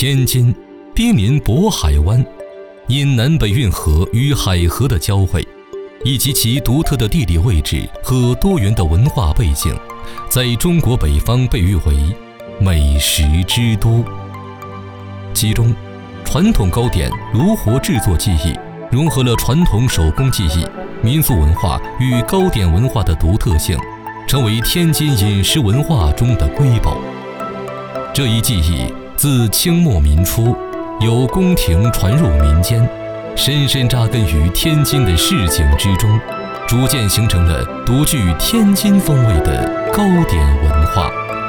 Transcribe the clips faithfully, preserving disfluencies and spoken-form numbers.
天津濒临渤海湾，因南北运河与海河的交汇，以及其独特的地理位置和多元的文化背景，在中国北方被誉为美食之都。其中，传统糕点炉火制作技艺融合了传统手工技艺、民俗文化与糕点文化的独特性，成为天津饮食文化中的瑰宝。这一技艺自清末民初由宫廷传入民间，深深扎根于天津的市井之中，逐渐形成了独具天津风味的糕点文化。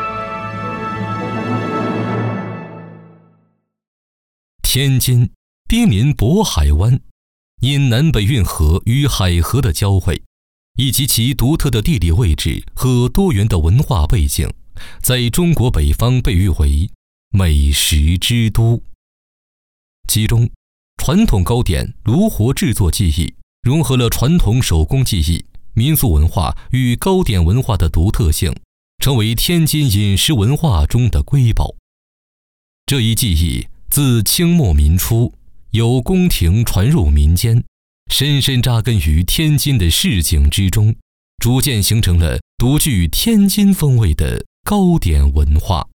天津濒临渤海湾，因南北运河与海河的交汇，以及其独特的地理位置和多元的文化背景，在中国北方被誉为美食之都。其中，传统糕点炉火制作技艺融合了传统手工技艺、民俗文化与糕点文化的独特性，成为天津饮食文化中的瑰宝。这一技艺自清末民初由宫廷传入民间，深深扎根于天津的市井之中，逐渐形成了独具天津风味的糕点文化。